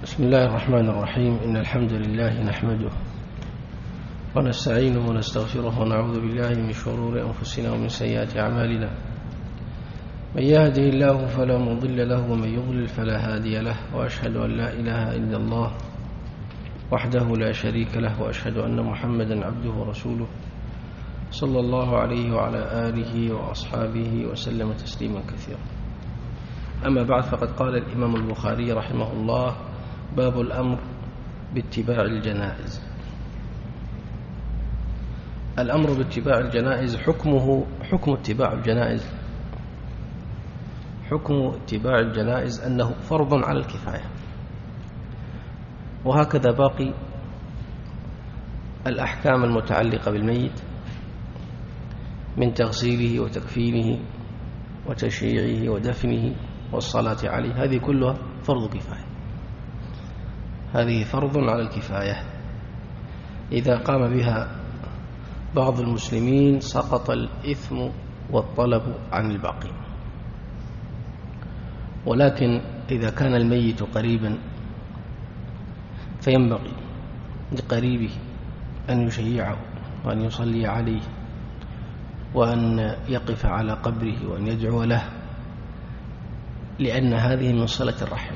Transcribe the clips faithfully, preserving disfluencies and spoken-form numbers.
بسم الله الرحمن الرحيم. إن الحمد لله نحمده ونستعينه ونستغفره ونعوذ بالله من شرور أنفسنا ومن سيئات أعمالنا. من يهده الله فلا مضل له ومن يضلل فلا هادي له، وأشهد أن لا إله إلا الله وحده لا شريك له، وأشهد أن محمدا عبده ورسوله صلى الله عليه وعلى آله وأصحابه وسلم تسليما كثيرا. أما بعد، فقد قال الإمام البخاري رحمه الله: باب الأمر باتباع الجنائز. الأمر باتباع الجنائز حكمه حكم اتباع الجنائز حكم اتباع الجنائز أنه فرض على الكفاية، وهكذا باقي الأحكام المتعلقة بالميت من تغسيله وتكفينه وتشييعه ودفنه والصلاة عليه، هذه كلها فرض كفاية. هذه فرض على الكفاية، إذا قام بها بعض المسلمين سقط الإثم والطلب عن الباقي. ولكن إذا كان الميت قريبا فينبغي لقريبه أن يشيعه وأن يصلي عليه وأن يقف على قبره وأن يدعو له، لأن هذه من صلة الرحم.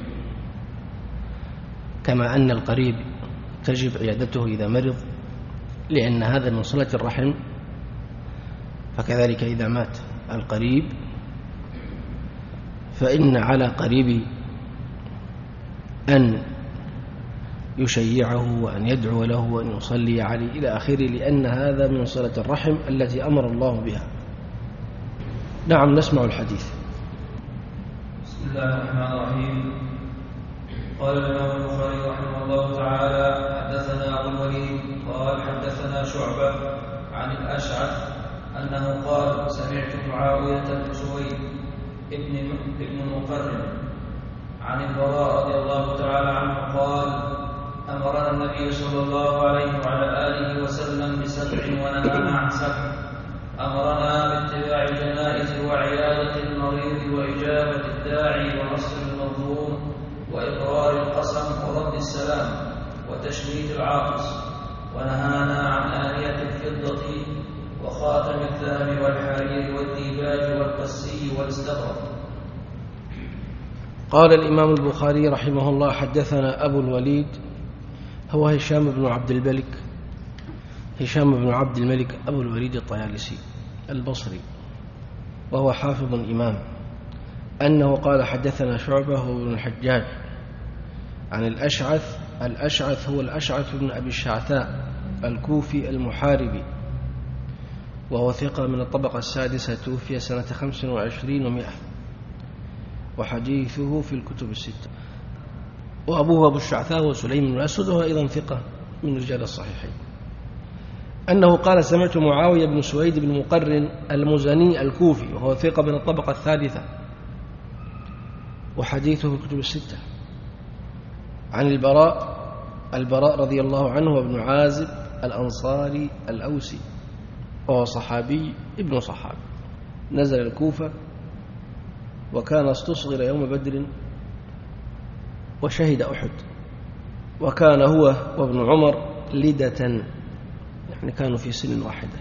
كما أن القريب تجب عيادته إذا مرض لأن هذا من صلة الرحم، فكذلك إذا مات القريب فإن على قريبه أن يشيعه وأن يدعو له وأن يصلي عليه إلى آخره، لأن هذا من صلة الرحم التي أمر الله بها. نعم، نسمع الحديث. بسم الله الرحمن الرحيم. قال الإمام البخاري رحمه الله تعالى: حدثنا أبو الوليد قال حدثنا شعبة عن الأشعث أنه قال: سمعت معاوية بن سويد ابن ابن مقرن عن البراء رضي الله تعالى عنه قال: أمرنا النبي صلى الله عليه وعلى آله وسلم بسبع ونهانا عن سبع. أمرنا باتباع الجنائز وعيادة المريض وإجابة الداعي ونصر المظلوم وإقرار القسم ورد السلام وتشميت العاطس، ونهانا عن آنية الفضة وخاتم الذهب والحرير والديباج والقسي والاستبرق. قال الإمام البخاري رحمه الله: حدثنا أبو الوليد، هو هشام بن عبد الملك هشام بن عبد الملك أبو الوليد الطيالسي البصري، وهو حافظ إمام، أنه قال: حدثنا شعبة هو بن الحجاج عن الأشعث. الأشعث هو الأشعث بن أبي الشعثاء الكوفي المحاربي، وهو ثقة من الطبقة السادسة، توفي سنة خمس وعشرين ومائة، وحديثه في الكتب الستة. وأبوه أبو الشعثاء وسليم بن الأسود، وهو أيضا ثقة من رجال الصحيحين، أنه قال: سمعت معاوية بن سويد بن مقرن المزني الكوفي، وهو ثقة من الطبقة الثالثة، وحديثه في الكتب الستة، عن البراء البراء رضي الله عنه وابن عازب الأنصاري الأوسي، وهو صحابي ابن صحابي، نزل الكوفة وكان استصغر يوم بدر وشهد أحد، وكان هو وابن عمر لدة، يعني كانوا في سن واحدة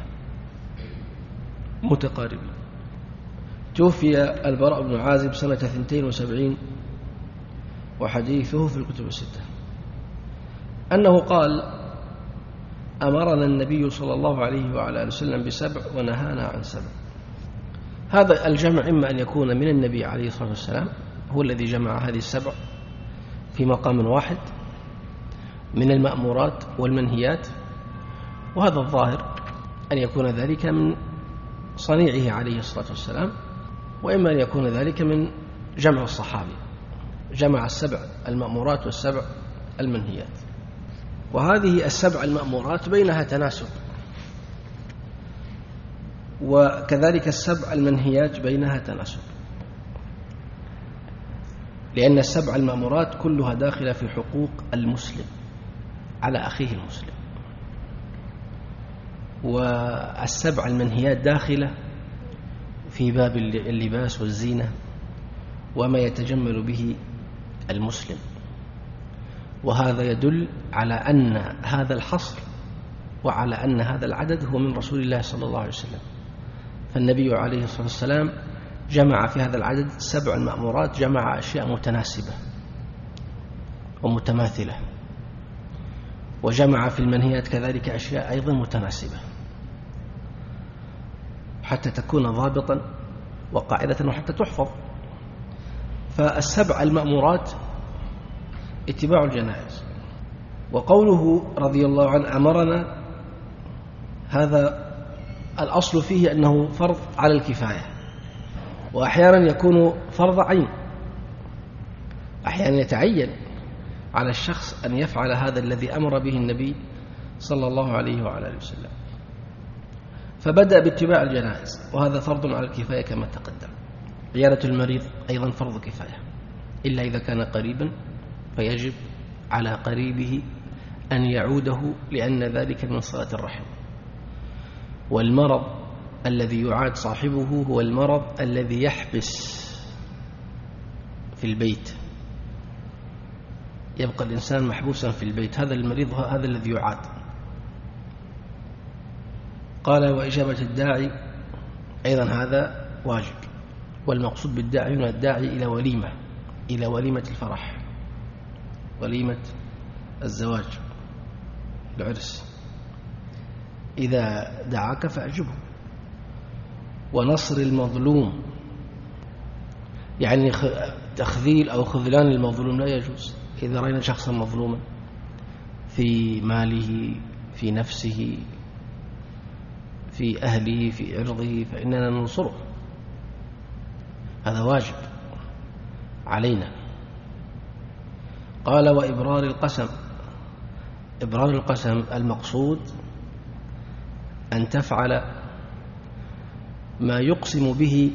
متقاربين. توفي البراء بن عازب سنة اثنتين وسبعين، وحديثه في الكتب الستة، أنه قال: أمرنا النبي صلى الله عليه وعلى آله وسلم بسبع ونهانا عن سبع. هذا الجمع إما أن يكون من النبي عليه الصلاة والسلام، هو الذي جمع هذه السبع في مقام واحد من المأمورات والمنهيات، وهذا الظاهر أن يكون ذلك من صنيعه عليه الصلاة والسلام، وإما أن يكون ذلك من جمع الصحابي، جمع السبع المأمورات والسبع المنهيات. وهذه السبع المأمورات بينها تناسب، وكذلك السبع المنهيات بينها تناسب، لأن السبع المأمورات كلها داخلة في حقوق المسلم على أخيه المسلم، والسبع المنهيات داخلة في باب اللباس والزينة وما يتجمل به المسلم. وهذا يدل على أن هذا الحصر وعلى أن هذا العدد هو من رسول الله صلى الله عليه وسلم. فالنبي عليه الصلاة والسلام جمع في هذا العدد سبع المأمورات، جمع أشياء متناسبة ومتماثلة، وجمع في المنهيات كذلك أشياء أيضا متناسبة، حتى تكون ضابطا وقاعدة وحتى تحفظ. فالسبع المأمورات اتباع الجنائز. وقوله رضي الله عنه أمرنا، هذا الأصل فيه أنه فرض على الكفاية، وأحيانا يكون فرض عين، أحيانا يتعين على الشخص أن يفعل هذا الذي أمر به النبي صلى الله عليه وعلى آله وسلم. فبدأ باتباع الجنائز، وهذا فرض على الكفاية كما تقدم. عيادة المريض أيضا فرض كفاية، إلا إذا كان قريبا فيجب على قريبه أن يعوده، لأن ذلك من صلة الرحم. والمرض الذي يعاد صاحبه هو المرض الذي يحبس في البيت، يبقى الإنسان محبوسا في البيت، هذا المريض هذا الذي يعاد. قال وإجابة الداعي أيضا هذا واجب، والمقصود بالداعي هنا الداعي إلى وليمة، إلى وليمة الفرح، وليمة الزواج، العرس، إذا دعاك فأجبه. ونصر المظلوم، يعني تخذيل أو خذلان المظلوم لا يجوز. إذا رأينا شخصا مظلوما في ماله، في نفسه، في أهله، في عرضه، فإننا ننصره، هذا واجب علينا. قال وإبرار القسم. إبرار القسم المقصود أن تفعل ما يقسم به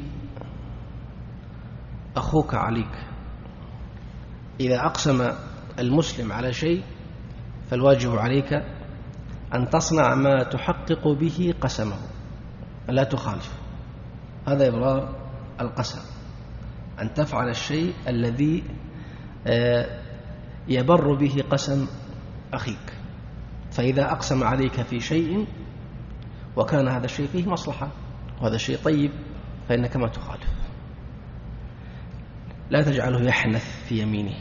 أخوك عليك. إذا أقسم المسلم على شيء فالواجب عليك أن تصنع ما تحقق به قسمه، لا تخالف. هذا إبرار القسم، أن تفعل الشيء الذي يبر به قسم أخيك. فإذا أقسم عليك في شيء وكان هذا الشيء فيه مصلحة وهذا الشيء طيب فإنك ما تخالف، لا تجعله يحنث في يمينه،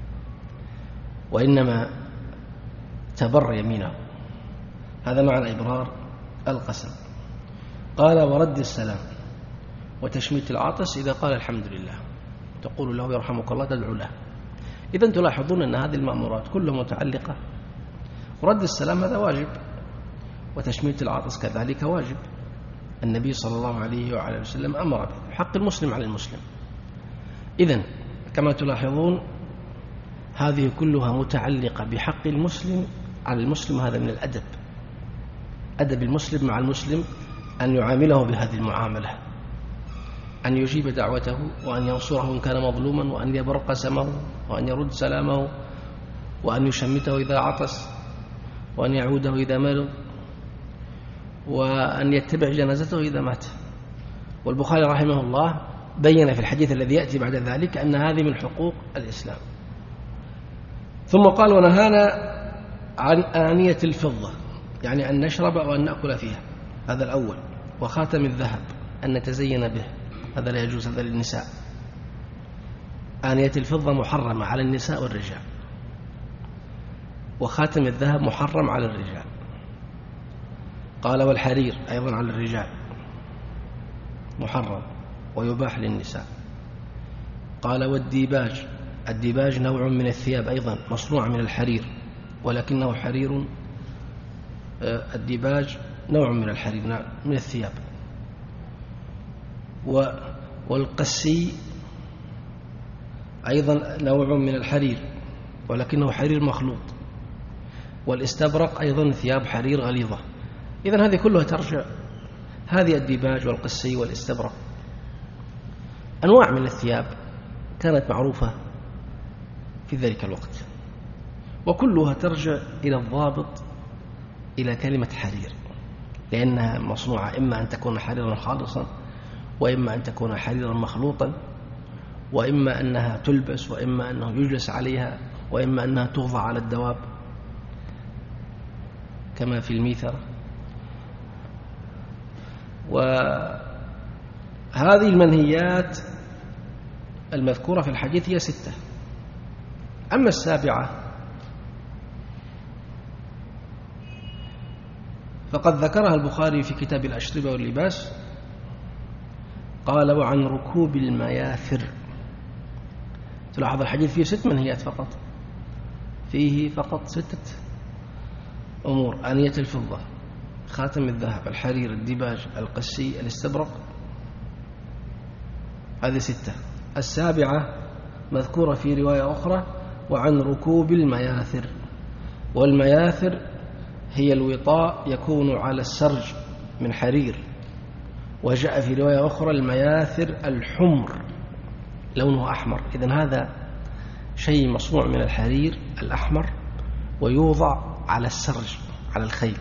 وإنما تبر يمينه. هذا معنى إبرار القسم. قال ورد السلام وتشميت العاطس إذا قال الحمد لله، تقول له يرحمك الله، تدعو له. إذن تلاحظون أن هذه المأمورات كلها متعلقة. رد السلام هذا واجب، وتشميت العاطس كذلك واجب، النبي صلى الله عليه وعلى وسلم أمر به، حق المسلم على المسلم. إذن كما تلاحظون هذه كلها متعلقة بحق المسلم على المسلم. هذا من الأدب، أدب المسلم مع المسلم أن يعامله بهذه المعاملة، أن يجيب دعوته، وأن ينصره إن كان مظلوما، وأن يبر قسمه، وأن يرد سلامه، وأن يشمته إذا عطس، وأن يعوده إذا مرض، وأن يتبع جنازته إذا مات. والبخاري رحمه الله بين في الحديث الذي يأتي بعد ذلك أن هذه من حقوق الإسلام. ثم قال ونهانا عن آنية الفضة، يعني أن نشرب وأن نأكل فيها، هذا الأول. وخاتم الذهب أن نتزين به، هذا لا يجوز، هذا للنساء. آنية الفضة محرمة على النساء والرجال، وخاتم الذهب محرم على الرجال. قال والحرير أيضا على الرجال محرم ويباح للنساء. قال والديباج، الديباج نوع من الثياب أيضا مصنوع من الحرير، ولكنه حرير. الديباج نوع من الحرير من الثياب. والقسي أيضا نوع من الحرير ولكنه حرير مخلوط. والاستبرق أيضا ثياب حرير غليظة. إذن هذه كلها ترجع، هذه الديباج والقسي والاستبرق أنواع من الثياب كانت معروفة في ذلك الوقت، وكلها ترجع إلى الضابط، إلى كلمة حرير، لأنها مصنوعة إما أن تكون حريرا خالصا، وإما أن تكون حريرا مخلوطا، وإما أنها تلبس، وإما أنه يجلس عليها، وإما أنها توضع على الدواب كما في الميثرة. وهذه المنهيات المذكورة في الحديث هي ستة. أما السابعة فقد ذكرها البخاري في كتاب الأشربة واللباس، قال: وعن ركوب المياثر. تلاحظ الحديث فيه ست منهيات فقط، فيه فقط ستة أمور: آنية الفضة، خاتم الذهب، الحرير، الديباج، القسي، الاستبرق. هذه ستة. السابعة مذكورة في رواية أخرى: وعن ركوب المياثر. والمياثر هي الوطاء يكون على السرج من حرير. وجاء في رواية أخرى: المياثر الحمر لونه أحمر. إذن هذا شيء مصنوع من الحرير الأحمر ويوضع على السرج على الخيل.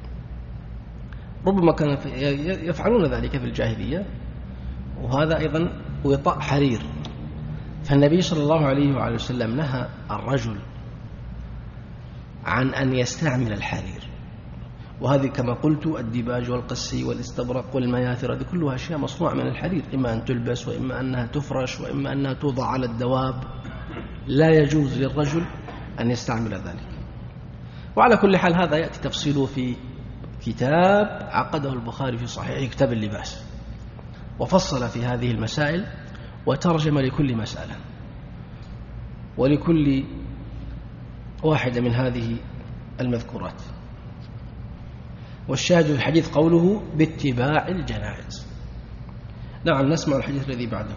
ربما كان يفعلون ذلك في الجاهلية، وهذا أيضا وطاء حرير. فالنبي صلى الله عليه وعلى وسلم نهى الرجل عن أن يستعمل الحرير. وهذه كما قلت الديباج والقسي والاستبرق والمياثر هذه كلها أشياء مصنوعة من الحرير، إما أن تلبس وإما أنها تفرش وإما أنها توضع على الدواب. لا يجوز للرجل أن يستعمل ذلك. وعلى كل حال هذا يأتي تفصيله في كتاب عقده البخاري في صحيح كتاب اللباس، وفصل في هذه المسائل وترجم لكل مسألة ولكل واحدة من هذه المذكورات. والشاهد في الحديث قوله: باتباع الجنائز. نعم، نسمع الحديث الذي بعده.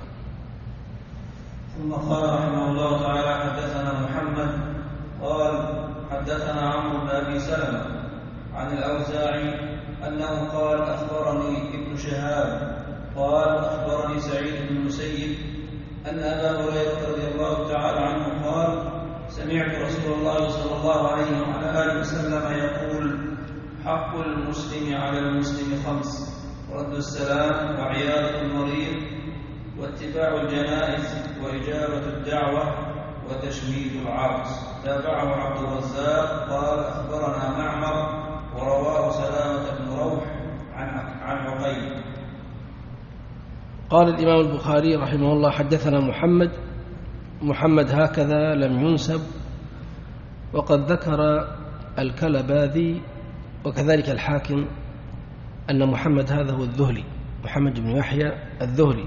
ثم قال رحمه الله تعالى: حدثنا محمد قال حدثنا عمرو بن أبي سلمة عن الأوزاعي أنه قال: أخبرني ابن شهاب قال: أخبرني سعيد بن المسيب أن أبا هريرة رضي الله تعالى عنه قال: سمعت رسول الله صلى الله عليه وعلى آله وسلم يقول: حق المسلم على المسلم خمس: رد السلام، وعيادة المريض، واتباع الجنائز، وإجابة الدعوة، وتشميت العرس. تابعه عبد الرزاق قال: أخبرنا معمر، ورواه سلامة بن روح عن عقيل. قال الإمام البخاري رحمه الله: حدثنا محمد. محمد هكذا لم ينسب، وقد ذكر الكلباذي وكذلك الحاكم أن محمد هذا هو الذهلي، محمد بن يحيى الذهلي،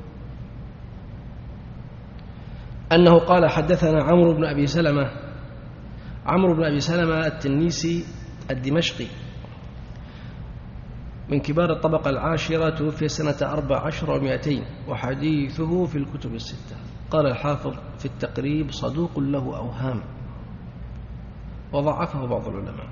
أنه قال: حدثنا عمرو بن أبي سلمة. عمرو بن أبي سلمة التنيسي الدمشقي من كبار الطبقة العاشرة، توفي سنة أربع عشر ومائتين، وحديثه في الكتب الستة. قال الحافظ في التقريب: صدوق له أوهام، وضعفه بعض العلماء.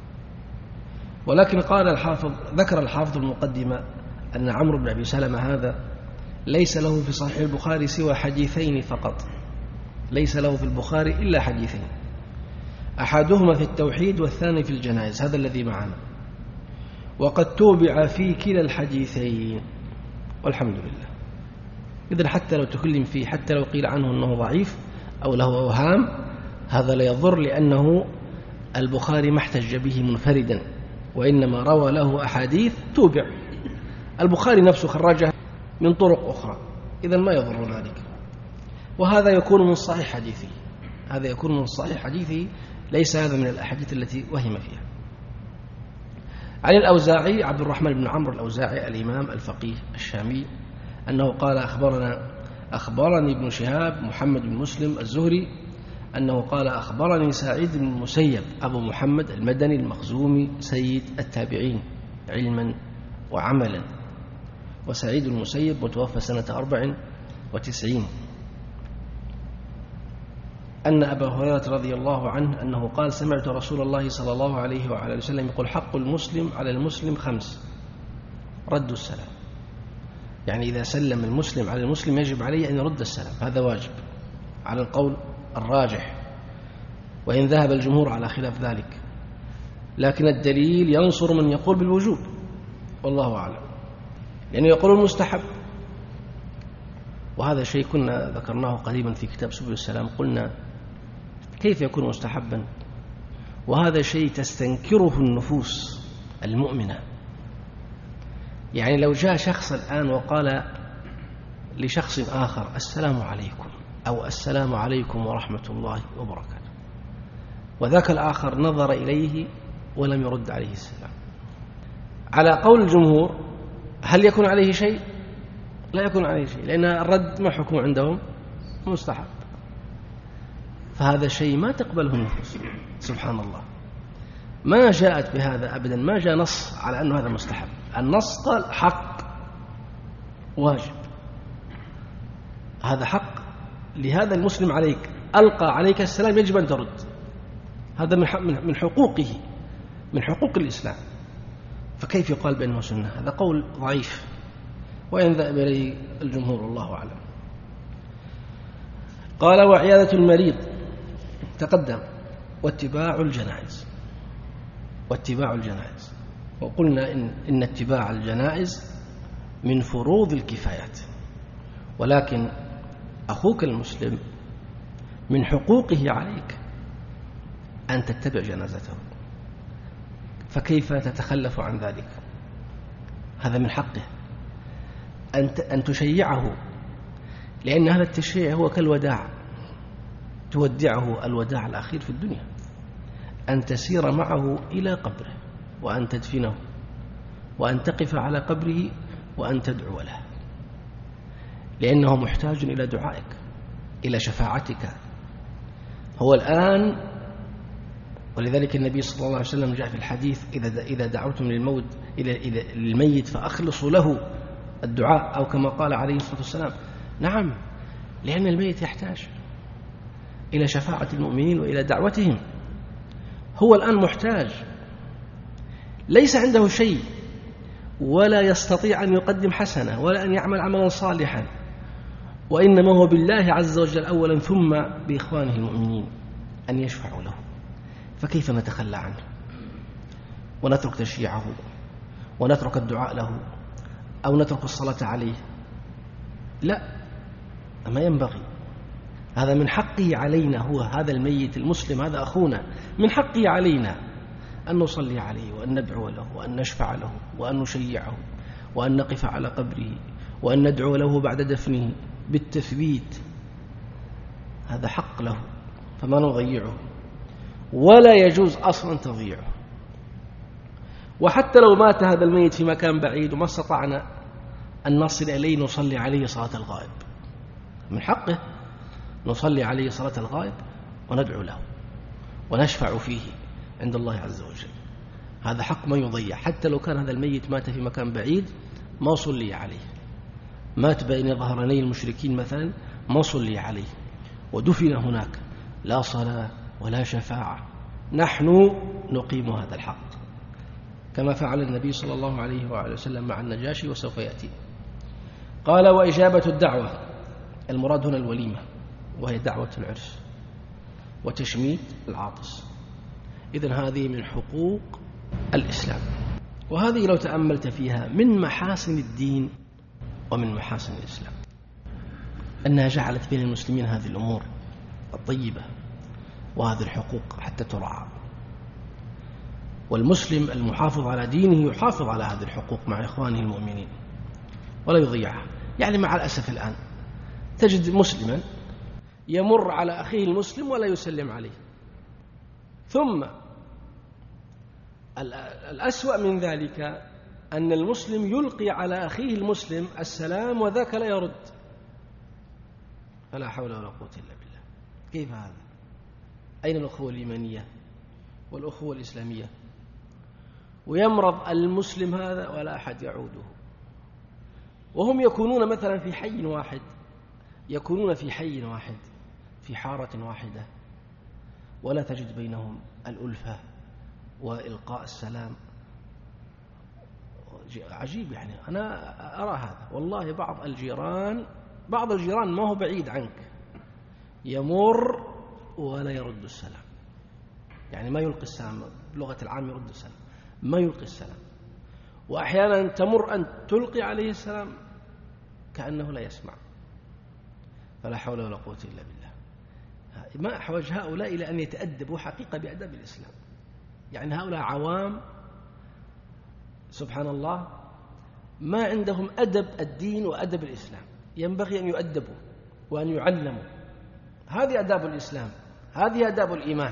ولكن قال الحافظ، ذكر الحافظ المقدمة أن عمرو بن أبي سلمة هذا ليس له في صحيح البخاري سوى حديثين فقط، ليس له في البخاري إلا حديثين، أحدهما في التوحيد والثاني في الجنائز، هذا الذي معنا. وقد توبع في كلا الحديثين، والحمد لله. إذن حتى لو تكلم فيه، حتى لو قيل عنه أنه ضعيف أو له أوهام، هذا لا يضر، لأنه البخاري ما احتج به منفردا، وإنما روى له أحاديث توبع. البخاري نفسه خرجها من طرق أخرى، إذن ما يضر ذلك. وهذا يكون من صحيح حديثه، هذا يكون من صحيح حديثه، ليس هذا من الأحاديث التي وهم فيها. عن الأوزاعي عبد الرحمن بن عمرو الأوزاعي الإمام الفقيه الشامي أنه قال: أخبرنا أخبرني ابن شهاب محمد بن مسلم الزهري أنه قال: أخبرني سعيد بن المسيب أبو محمد المدني المخزومي سيد التابعين علما وعملا. وسعيد المسيب متوفى سنة أربع وتسعين، أن أبا هريرة رضي الله عنه أنه قال: سمعت رسول الله صلى الله عليه وعلى وسلم يقول: حق المسلم على المسلم خمس: رد السلام. يعني إذا سلم المسلم على المسلم يجب عليه أن يرد السلام، هذا واجب على القول الراجح، وإن ذهب الجمهور على خلاف ذلك، لكن الدليل ينصر من يقول بالوجوب، والله أعلم، لأنه يقول المستحب. وهذا شيء كنا ذكرناه قريبا في كتاب سبل السلام، قلنا كيف يكون مستحبا وهذا شيء تستنكره النفوس المؤمنة؟ يعني لو جاء شخص الآن وقال لشخص آخر السلام عليكم أو السلام عليكم ورحمة الله وبركاته، وذاك الآخر نظر إليه ولم يرد عليه السلام، على قول الجمهور هل يكون عليه شيء؟ لا يكون عليه شيء، لأن الرد ما حكم عندهم مستحب. فهذا شيء ما تقبله النفوس سبحان الله، ما جاءت بهذا أبدا، ما جاء نص على أنه هذا مستحب. النص قال حق واجب، هذا حق لهذا المسلم عليك، ألقى عليك السلام يجب أن ترد، هذا من حقوقه، من حقوق الإسلام. فكيف يقال بأنه سنة؟ هذا قول ضعيف وإن ذهب إليه الجمهور الله أعلم. قال وعيادة المريض تقدم، واتباع الجنائز، واتباع الجنائز، وقلنا إن, إن اتباع الجنائز من فروض الكفايات، ولكن أخوك المسلم من حقوقه عليك أن تتبع جنازته، فكيف تتخلف عن ذلك؟ هذا من حقه أن تشيعه، لأن هذا التشيع هو كالوداع، تودعه الوداع الأخير في الدنيا، أن تسير معه إلى قبره وأن تدفنه وأن تقف على قبره وأن تدعو له، لأنه محتاج إلى دعائك، إلى شفاعتك. هو الآن، ولذلك النبي صلى الله عليه وسلم جاء في الحديث إذا إذا دعوتم للموت إلى الميت فأخلصوا له الدعاء، أو كما قال عليه الصلاة والسلام. نعم، لأن الميت يحتاج إلى شفاعة المؤمنين وإلى دعوتهم. هو الآن محتاج، ليس عنده شيء ولا يستطيع أن يقدم حسنة ولا أن يعمل عملا صالحا، وإنما هو بالله عز وجل أولا ثم بإخوانه المؤمنين أن يشفعوا له. فكيف نتخلى عنه ونترك تشييعه ونترك الدعاء له أو نترك الصلاة عليه؟ لا، ما ينبغي. هذا من حقه علينا، هو هذا الميت المسلم، هذا أخونا، من حقه علينا أن نصلي عليه وأن ندعو له وأن نشفع له وأن نشيعه وأن نقف على قبره وأن ندعو له بعد دفنه بالتثبيت. هذا حق له، فما نضيعه، ولا يجوز أصلا تضييعه. وحتى لو مات هذا الميت في مكان بعيد وما استطعنا أن نصل إليه نصلي عليه صلاة الغائب، من حقه نصلي عليه صلاة الغائب وندعو له ونشفع فيه عند الله عز وجل. هذا حق ما يضيع، حتى لو كان هذا الميت مات في مكان بعيد ما صلي عليه، مات بين ظهراني المشركين مثلا ما صلي عليه ودفن هناك، لا صلاة ولا شفاعة. نحن نقيم هذا الحق كما فعل النبي صلى الله عليه وآله وسلم مع النجاشي وسوف يأتي. قال وإجابة الدعوة، المراد هنا الوليمة وهي دعوة العرس وتشميت العاطس. إذن هذه من حقوق الإسلام، وهذه لو تأملت فيها من محاسن الدين ومن محاسن الإسلام أنها جعلت بين المسلمين هذه الأمور الطيبة وهذه الحقوق حتى ترعى. والمسلم المحافظ على دينه يحافظ على هذه الحقوق مع إخوانه المؤمنين ولا يضيعها. يعني مع الأسف الآن تجد مسلما يمر على أخيه المسلم ولا يسلم عليه، ثم الأسوأ من ذلك أن المسلم يلقي على أخيه المسلم السلام وذاك لا يرد. فلا حول ولا قوة إلا بالله. كيف هذا؟ أين الأخوة الإيمانية والأخوة الإسلامية؟ ويمرض المسلم هذا ولا أحد يعوده، وهم يكونون مثلا في حي واحد، يكونون في حي واحد في حارة واحدة، ولا تجد بينهم الألفة وإلقاء السلام. عجيب، يعني أنا أرى هذا والله. بعض الجيران بعض الجيران ما هو بعيد عنك يمر ولا يرد السلام، يعني ما يلقي السلام، بلغة العام يرد السلام، ما يلقي السلام. وأحيانا تمر أن تلقي عليه السلام كأنه لا يسمع. فلا حول ولا قوة إلا بالله. ما أحوج هؤلاء إلى أن يتأدبوا حقيقة بأدب الإسلام. يعني هؤلاء عوام سبحان الله ما عندهم أدب الدين وأدب الإسلام، ينبغي أن يؤدبوا وأن يعلموا. هذه أداب الإسلام، هذه أداب الإيمان.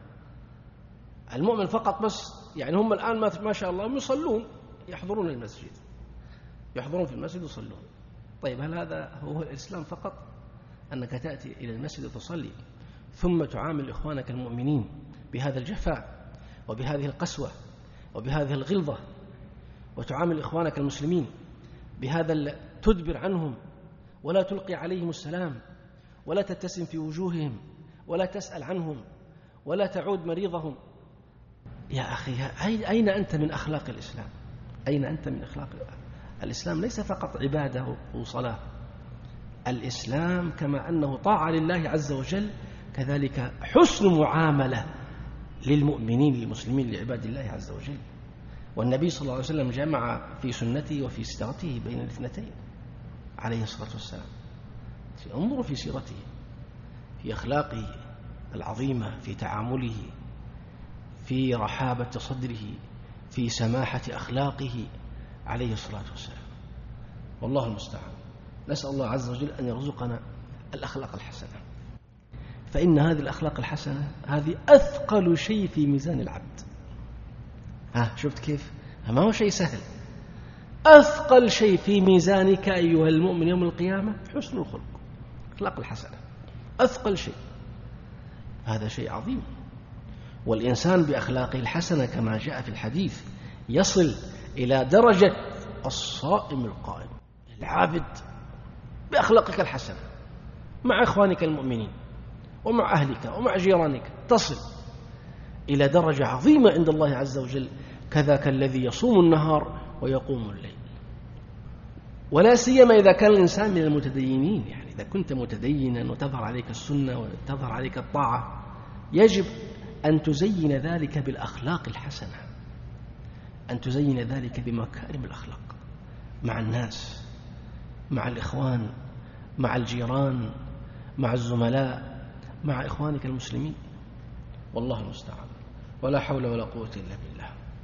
المؤمن فقط بس يعني هم الآن ما شاء الله يصلون، يحضرون المسجد، يحضرون في المسجد يصلون. طيب هل هذا هو الإسلام فقط؟ أنك تأتي إلى المسجد وتصلي ثم تعامل إخوانك المؤمنين بهذا الجفاء وبهذه القسوة وبهذه الغلظة، وتعامل إخوانك المسلمين بهذا، تدبر عنهم ولا تلقي عليهم السلام ولا تبتسم في وجوههم ولا تسأل عنهم ولا تعود مريضهم. يا أخي أين أنت من أخلاق الإسلام؟ أين أنت من أخلاق الإسلام؟ ليس فقط عبادة وصلاة. الإسلام كما أنه طاعة لله عز وجل كذلك حسن معاملة للمؤمنين للمسلمين لعباد الله عز وجل. والنبي صلى الله عليه وسلم جمع في سنته وفي سيرته بين الاثنتين عليه الصلاة والسلام. انظروا في سيرته، في أخلاقه العظيمة، في تعامله، في رحابة صدره، في سماحة أخلاقه عليه الصلاة والسلام. والله المستعان. نسأل الله عز وجل أن يرزقنا الأخلاق الحسنة، فإن هذه الأخلاق الحسنة هذه أثقل شيء في ميزان العبد. ها شفت كيف؟ ما هو شيء سهل. أثقل شيء في ميزانك أيها المؤمن يوم القيامة حسن الخلق، الأخلاق الحسنة أثقل شيء. هذا شيء عظيم. والإنسان بأخلاقه الحسنة كما جاء في الحديث يصل إلى درجة الصائم القائم. العابد بأخلاقك الحسنة مع إخوانك المؤمنين ومع أهلك ومع جيرانك تصل إلى درجة عظيمة عند الله عز وجل، كذاك الذي يصوم النهار ويقوم الليل. ولا سيما إذا كان الإنسان من المتدينين. يعني إذا كنت متدينا وتظهر عليك السنة وتظهر عليك الطاعة، يجب أن تزين ذلك بالأخلاق الحسنة، أن تزين ذلك بمكارم الأخلاق مع الناس، مع الإخوان، مع الجيران، مع الزملاء، مع إخوانك المسلمين. والله المستعان. ولا حول ولا قوة إلا بالله.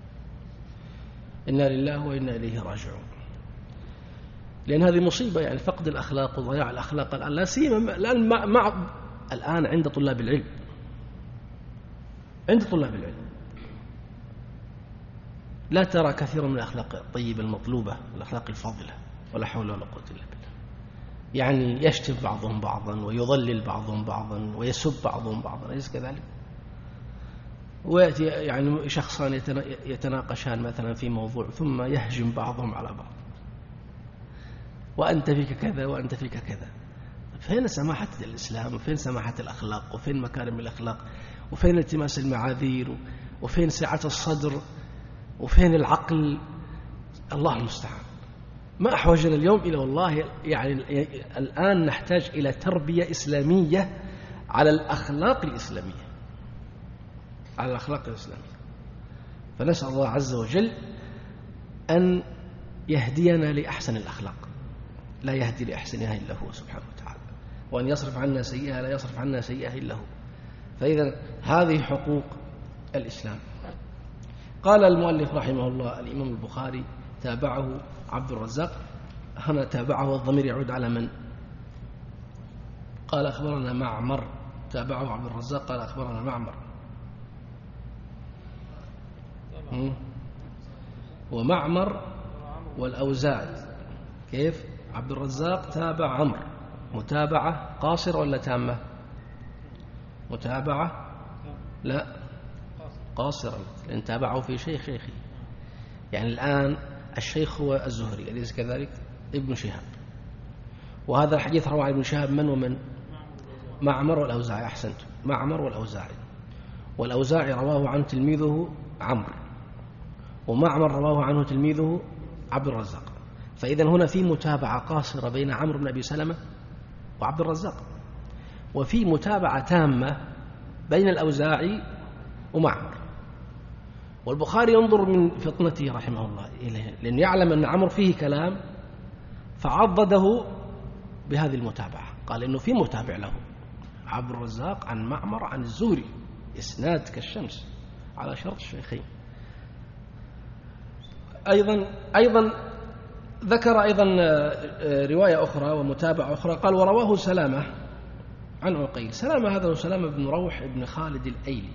إنا لله وإنا إليه راجعون. لأن هذه مصيبة، يعني فقد الأخلاق وضياع الأخلاق الآن، لا سيما الآن مع, مع الآن عند طلاب العلم، عند طلاب العلم لا ترى كثيرا من الأخلاق الطيبة المطلوبة، الأخلاق الفاضلة. ولا حول ولا قوة إلا بالله. يعني يشتم بعضهم بعضا ويضلل بعضهم بعضا ويسب بعضهم بعضا، أليس كذلك؟ ويأتي يعني شخصان يتناقشان مثلا في موضوع ثم يهجم بعضهم على بعض، وأنت فيك كذا وأنت فيك كذا. فين سماحة الإسلام؟ وفين سماحة الأخلاق؟ وفين مكارم الأخلاق؟ وفين التماس المعاذير؟ وفين سعة الصدر؟ وفين العقل؟ الله المستعان. ما أحوجنا اليوم إلى والله يعني الآن نحتاج إلى تربية إسلامية على الأخلاق الإسلامية، على الأخلاق الإسلامية. فنسأل الله عز وجل أن يهدينا لأحسن الأخلاق، لا يهدي لأحسنها إلا هو سبحانه وتعالى، وأن يصرف عنا سيئها لا يصرف عنا سيئها إلا هو. فإذا هذه حقوق الإسلام. قال المؤلف رحمه الله الإمام البخاري تابعه عبد الرزاق. هنا تابعه الضمير يعود على من؟ قال أخبرنا معمر. تابعه عبد الرزاق قال أخبرنا معمر. ومعمر والأوزاعي. كيف؟ عبد الرزاق تابع عمرو متابعة قاصرة ولا تامة؟ متابعة لا قاصرة، لأن تابعه في شيخ شيخي. يعني الآن الشيخ هو الزهري أليس كذلك؟ ابن شهاب. وهذا الحديث رواه ابن شهاب من ومن؟ معمر والأوزاعي. أحسنت، معمر والأوزاعي. والأوزاعي رواه عنه تلميذه عمرو، ومعمر رواه عنه تلميذه عبد الرزاق. فإذا هنا في متابعة قاصرة بين عمرو بن أبي سلمة وعبد الرزاق، وفي متابعة تامة بين الأوزاعي ومعمر. والبخاري ينظر من فطنته رحمه الله إليه، لأن يعلم أن عمرو فيه كلام فعضده بهذه المتابعة، قال إنه في متابع له عبد الرزاق عن معمر عن الزهري، إسناد كالشمس على شرط الشيخين. أيضا أيضا ذكر أيضا رواية أخرى ومتابعة أخرى، قال ورواه سلامة عن عقيل. سلامة هذا هو سلامة بن روح بن خالد الأيلي،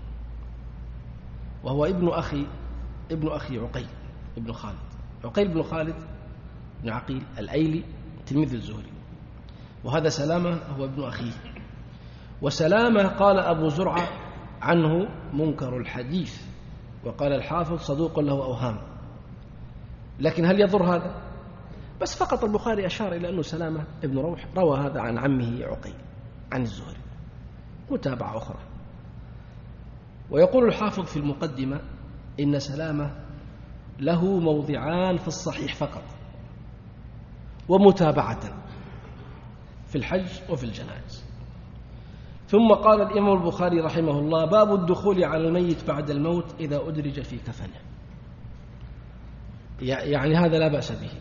وهو ابن أخي ابن أخي عقيل ابن خالد. عقيل بن خالد بن عقيل الأيلي تلميذ الزهري، وهذا سلامة هو ابن أخيه. وسلامة قال أبو زرعة عنه منكر الحديث، وقال الحافظ صدوق له أوهام. لكن هل يضر هذا؟ بس فقط البخاري أشار إلى أنه سلامة ابن روح روى هذا عن عمه عقيل عن الزهري، متابعة أخرى. ويقول الحافظ في المقدمة إن سلامة له موضعان في الصحيح فقط، ومتابعة في الحج وفي الجنائز. ثم قال الإمام البخاري رحمه الله: باب الدخول على الميت بعد الموت إذا أدرج في كفنه. يعني هذا لا بأس به،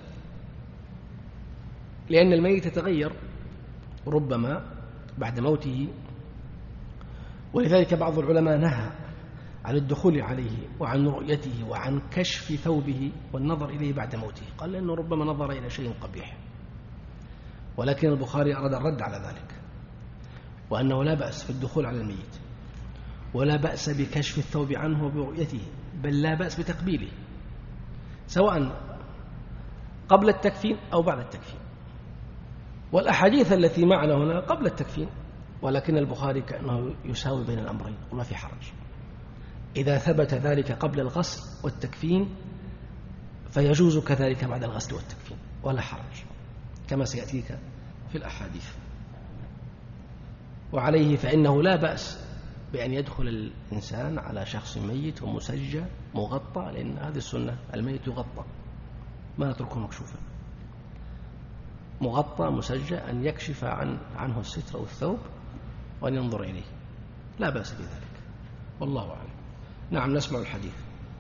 لأن الميت يتغير ربما بعد موته، ولذلك بعض العلماء نهى عن الدخول عليه وعن رؤيته وعن كشف ثوبه والنظر إليه بعد موته، قال لأنه ربما نظر إلى شيء قبيح. ولكن البخاري أراد الرد على ذلك، وأنه لا بأس في الدخول على الميت، ولا بأس بكشف الثوب عنه وبرؤيته، بل لا بأس بتقبيله، سواء قبل التكفين أو بعد التكفين. والأحاديث التي معنا هنا قبل التكفين، ولكن البخاري كأنه يساوي بين الأمرين وما في حرج. إذا ثبت ذلك قبل الغسل والتكفين فيجوز كذلك بعد الغسل والتكفين ولا حرج، كما سيأتيك في الأحاديث. وعليه فإنه لا بأس بأن يدخل الإنسان على شخص ميت ومسجى مغطى، لأن هذه السنة، الميت يغطى ما نتركه مكشوفا، مغطى مسجى، أن يكشف عن عنه الستر أو الثوب وأن ينظر إليه، لا بأس بذلك، والله أعلم. نعم، نسمع الحديث.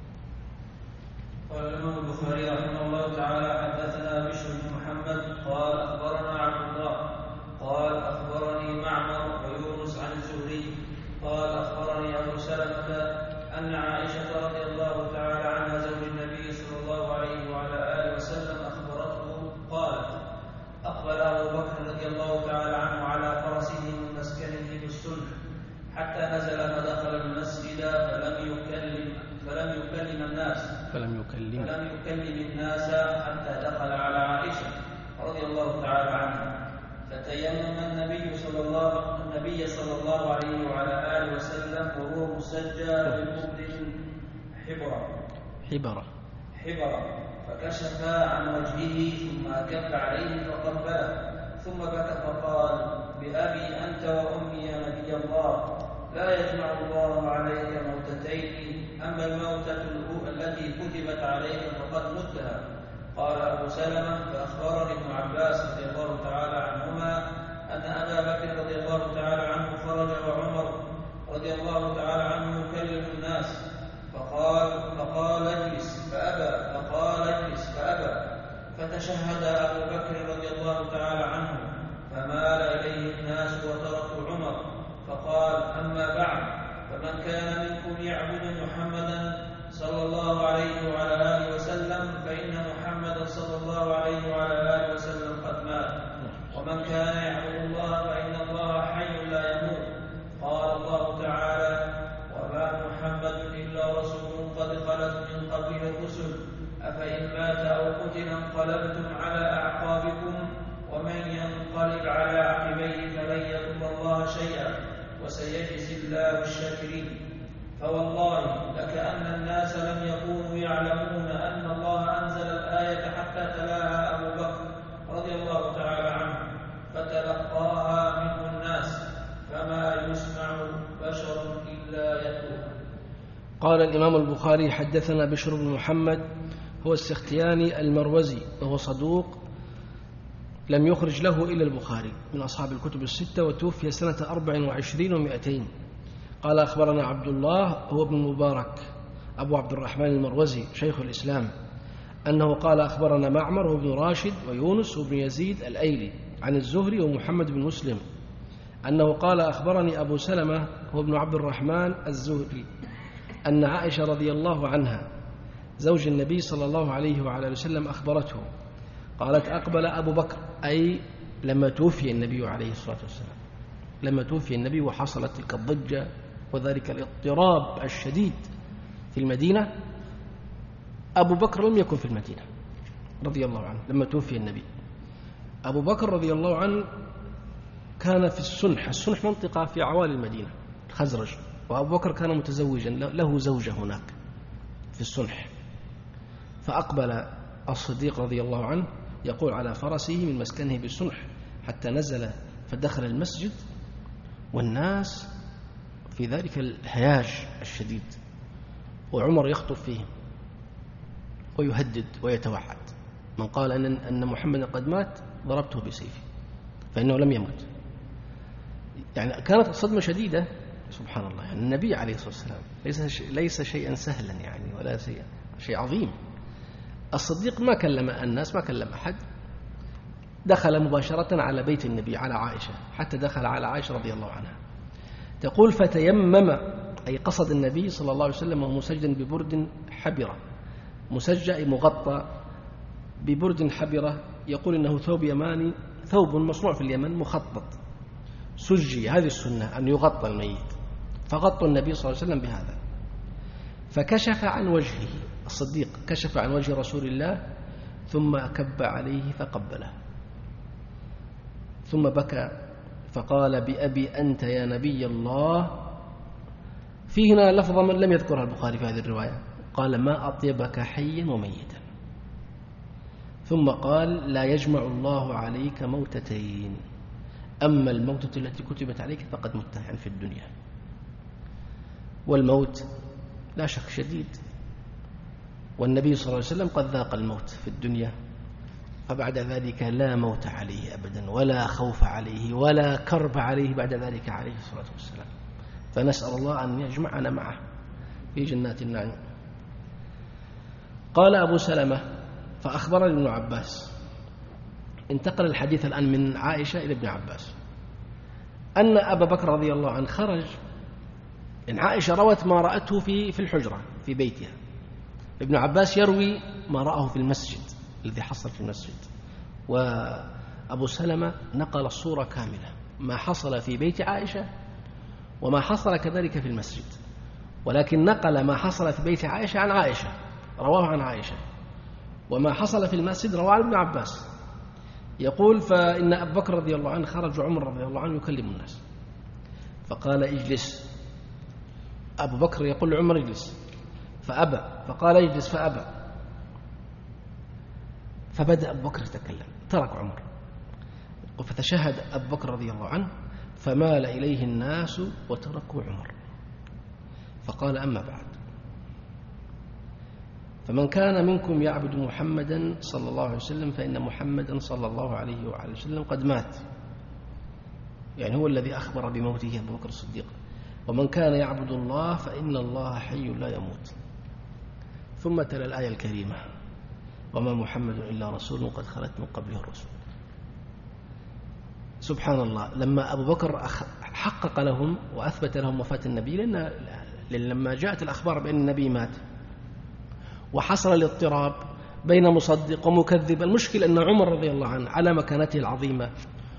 قال الإمام البخاري رحمه الله تعالى: حدثنا بشر بن محمد قال أخبرنا عبد الله قال أخبرني معمر ويونس عن الزهري قال أخبرني أبو سلمة أن عائشة رضي الله تعالى عنها زوج النبي صلى الله عليه وعلى آله وسلم أخبرته قالت: أقبل أبو بكر رضي الله تعالى عنه على فرسه من مسكنه بالسنة حتى نزل فدخل المسجد فلم يكلم فلم يكلم الناس فلم يكلم فلم يكلم الناس حتى دخل على عائشة رضي الله تعالى عنها، فتيمم النبي صلى الله النبي صلى الله عليه وعلى آله وسلم وهو مسجى بقبل حبرة حبرة حبرة فكشف عن وجهه ثم أكف عليه فقبله، ثم بكى فقال: بأبي أنت وأمي يا نبي الله، لا يجمع الله عليك موتتين، أما الموتة التي كتبت عليك فقد متها. قال أبو سلمة: فأخبرني ابن عباس رضي الله تعالى عنهما أن أبا بكر رضي الله تعالى عنه خرج وعمر رضي الله تعالى عنه يكلم الناس، فقال فقال اجلس فأبى، فقال اجلس فأبى، فتشهد أبو بكر رضي الله تعالى عنه، فمال إليه الناس وتركوا عمر، فقال: أما بعد، فمن كان منكم يعبد محمدا صلى الله عليه وعلى آله وسلم فإن محمدا صلى الله عليه وعلى آله وسلم قد مات، ومن كان يعبد الله فإن الله حي لا يموت. قال الله تعالى: وما محمد إلا رسول قد خلت من قبله الرسل، أفإن مات أو قتل انقلبتم على أعقابكم، ومن ينقلب على عقبيه فلن يضر الله شيئا، وسيجزي الله الشاكرين. فوالله لكأن الناس لم يكونوا يعلمون أن الله أنزل الآية حتى تلاها أبو بكر رضي الله تعالى عنه، فتلقاها منه الناس، فما يسمع بشر إلا يتلوها. قال الإمام البخاري: حدثنا بشر بن محمد هو السختياني المروزي، وهو صدوق لم يخرج له إلا البخاري من أصحاب الكتب الستة، وتوفي سنة أربع وعشرين ومائتين. قال أخبرنا عبد الله هو ابن المبارك أبو عبد الرحمن المروزي شيخ الإسلام، أنه قال أخبرنا معمر وابن راشد ويونس وابن يزيد الأيلي عن الزهري ومحمد بن مسلم أنه قال أخبرني أبو سلمة هو ابن عبد الرحمن الزهري أن عائشة رضي الله عنها زوج النبي صلى الله عليه وعلى وسلم أخبرته قالت أقبل أبو بكر، أي لما توفي النبي عليه الصلاة والسلام، لما توفي النبي وحصلت تلك الضجة وذلك الاضطراب الشديد في المدينة، أبو بكر لم يكن في المدينة رضي الله عنه لما توفي النبي. أبو بكر رضي الله عنه كان في السنح، السنح منطقة في عوالي المدينة الخزرج، وأبو بكر كان متزوجا له زوجة هناك في السنح. فأقبل الصديق رضي الله عنه يقول على فرسه من مسكنه بالسنح حتى نزل فدخل المسجد والناس في ذلك الهياج الشديد، وعمر يخطب فيهم ويهدد ويتوعد، من قال أن أن محمد قد مات ضربته بسيفي فإنه لم يمت. يعني كانت الصدمة شديدة سبحان الله. يعني النبي عليه الصلاة والسلام ليس ليس شيئا سهلا يعني ولا شيء شيء عظيم. الصديق ما كلم الناس، ما كلم أحد، دخل مباشرة على بيت النبي على عائشة حتى دخل على عائشة رضي الله عنها. تقول فتيمم، أي قصد النبي صلى الله عليه وسلم وهو مسجد ببرد حبرة، مسجى مغطى ببرد حبرة، يقول إنه ثوب يماني، ثوب مصنوع في اليمن مخطط سجي، هذه السنة أن يغطى الميت، فغطوا النبي صلى الله عليه وسلم بهذا. فكشف عن وجهه، الصديق كشف عن وجه رسول الله ثم كب عليه فقبله ثم بكى فقال بأبي أنت يا نبي الله. في هنا لفظة من لم يذكرها البخاري في هذه الرواية، قال ما أطيبك حيا وميتا، ثم قال لا يجمع الله عليك موتتين، أما الموتة التي كتبت عليك فقد مت يعني في الدنيا. والموت لا شك شديد، والنبي صلى الله عليه وسلم قد ذاق الموت في الدنيا، فبعد ذلك لا موت عليه أبدا ولا خوف عليه ولا كرب عليه بعد ذلك عليه الصلاة والسلام. فنسأل الله أن يجمعنا معه في جنات النعيم. قال أبو سلمة فأخبرني ابن عباس، انتقل الحديث الآن من عائشة إلى ابن عباس، أن أبا بكر رضي الله عنه خرج، إن عائشة روت ما رأته في في الحجرة في بيتها، ابن عباس يروي ما رأه في المسجد الذي حصل في المسجد، وأبو سلمة نقل الصورة كاملة، ما حصل في بيت عائشة وما حصل كذلك في المسجد، ولكن نقل ما حصل في بيت عائشة عن عائشة، رواه عن عائشة، وما حصل في المسجد رواه عن ابن عباس. يقول فإن أبا بكر رضي الله عنه خرج عمر رضي الله عنه يكلم الناس، فقال اجلس. أبو بكر يقول لعمر اجلس فأبى، فقال اجلس فأبى، فبدأ أبو بكر يتكلم، ترك عمر، فتشهد أبو بكر رضي الله عنه فمال إليه الناس وتركوا عمر، فقال أما بعد، فمن كان منكم يعبد محمدا صلى الله عليه وسلم فإن محمدا صلى الله عليه وعلى وسلم قد مات، يعني هو الذي أخبر بموته أبو بكر الصديق، ومن كان يعبد الله فإن الله حي لا يموت. ثم تلا الآية الكريمة وما محمد إلا رسول قد خلت من قبله الرسل. سبحان الله، لما أبو بكر حقق لهم وأثبت لهم وفاة النبي، لأن لما جاءت الأخبار بأن النبي مات وحصل الاضطراب بين مصدق ومكذب، المشكلة أن عمر رضي الله عنه على مكانته العظيمة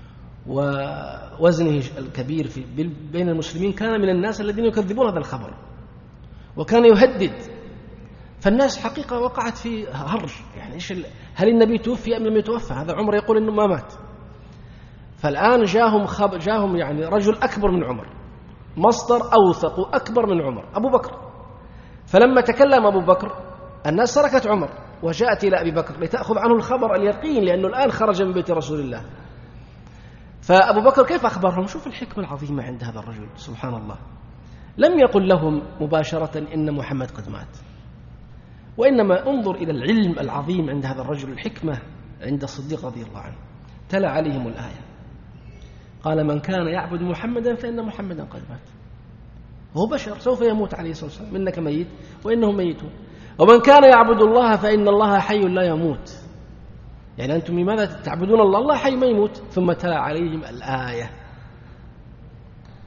ووزنه الكبير في بين المسلمين كان من الناس الذين يكذبون هذا الخبر وكان يهدد، فالناس حقيقة وقعت في هرج، يعني إيش هل النبي توفي أم لم يتوفى؟ هذا عمر يقول إنه ما مات. فالآن جاهم خب جاهم يعني رجل أكبر من عمر، مصدر أوثق أكبر من عمر، أبو بكر. فلما تكلم أبو بكر الناس تركت عمر وجاءت إلى أبي بكر لتأخذ عنه الخبر اليقين، لأنه الآن خرج من بيت رسول الله. فأبو بكر كيف أخبرهم؟ شوف الحكمة العظيمة عند هذا الرجل سبحان الله، لم يقل لهم مباشرة إن محمد قد مات، وإنما انظر إلى العلم العظيم عند هذا الرجل، الحكمة عند الصديق رضي الله عنه. تلا عليهم الآية قال من كان يعبد محمدا فإن محمدا قد مات، وهو بشر سوف يموت عليه الصلاة والسلام، إنك ميت وإنهم ميتون، ومن كان يعبد الله فإن الله حي لا يموت، يعني أنتم لماذا تعبدون الله؟ الله حي ما يموت. ثم تلا عليهم الآية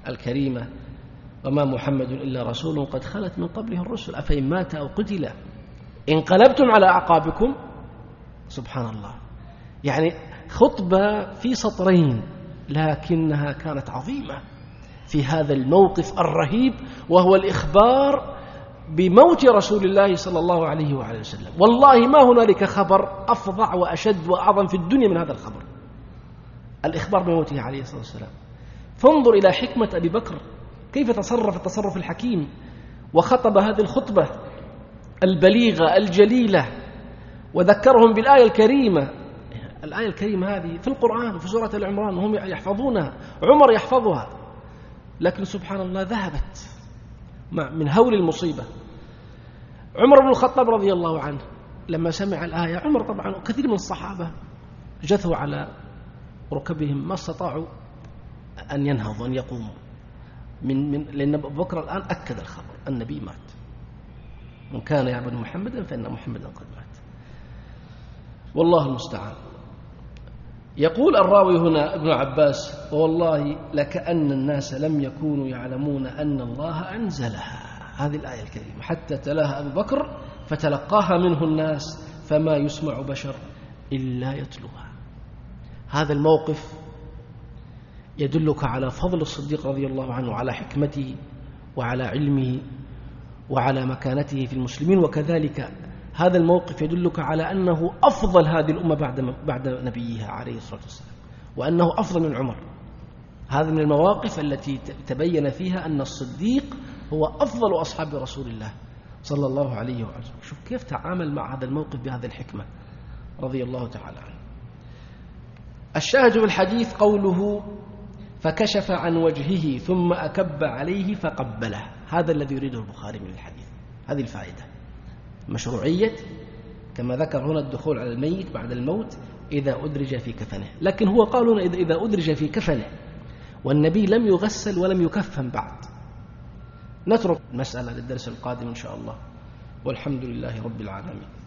الكريمة: وما محمد إلا رسول قد خلت من قبله الرسل أفإن مات أو قتل انقلبتم على أعقابكم. سبحان الله، يعني خطبة في سطرين لكنها كانت عظيمة في هذا الموقف الرهيب، وهو الإخبار بموت رسول الله صلى الله عليه وعلى وسلم. والله ما هنالك خبر أفظع وأشد وأعظم في الدنيا من هذا الخبر، الإخبار بموته عليه الصلاة والسلام. فانظر إلى حكمة أبي بكر كيف تصرف التصرف الحكيم، وخطب هذه الخطبة البليغة الجليلة، وذكرهم بالآية الكريمة. الآية الكريمة هذه في القرآن في سورة العمران وهم يحفظونها، عمر يحفظها، لكن سبحان الله ذهبت من هول المصيبة. عمر بن الخطاب رضي الله عنه لما سمع الآية، عمر طبعا وكثير من الصحابة جثوا على ركبهم، ما استطاعوا أن ينهضوا أن يقوموا من من لأن أبو بكر الآن أكد الخبر: النبي مات، من كان يعبد محمدا فإن محمدا قد مات. والله المستعان. يقول الراوي هنا ابن عباس: ووالله لكأن الناس لم يكونوا يعلمون أن الله أنزلها، هذه الآية الكريمة، حتى تلاها أبو بكر فتلقاها منه الناس فما يسمع بشر إلا يتلوها. هذا الموقف يدلك على فضل الصديق رضي الله عنه، وعلى حكمته وعلى علمه وعلى مكانته في المسلمين. وكذلك هذا الموقف يدلك على أنه أفضل هذه الأمة بعد بعد نبيها عليه الصلاة والسلام، وأنه أفضل من عمر. هذا من المواقف التي تبين فيها أن الصديق هو أفضل أصحاب رسول الله صلى الله عليه وسلم. شوف كيف تعامل مع هذا الموقف بهذه الحكمة رضي الله تعالى عنه. الشاهد في الحديث قوله: فكشف عن وجهه ثم أكب عليه فقبله. هذا الذي يريده البخاري من الحديث، هذه الفائدة، مشروعية كما ذكر هنا الدخول على الميت بعد الموت إذا أدرج في كفنه. لكن هو قال هنا إذا أدرج في كفنه، والنبي لم يغسل ولم يكفن بعد. نترك المسألة للدرس القادم إن شاء الله، والحمد لله رب العالمين.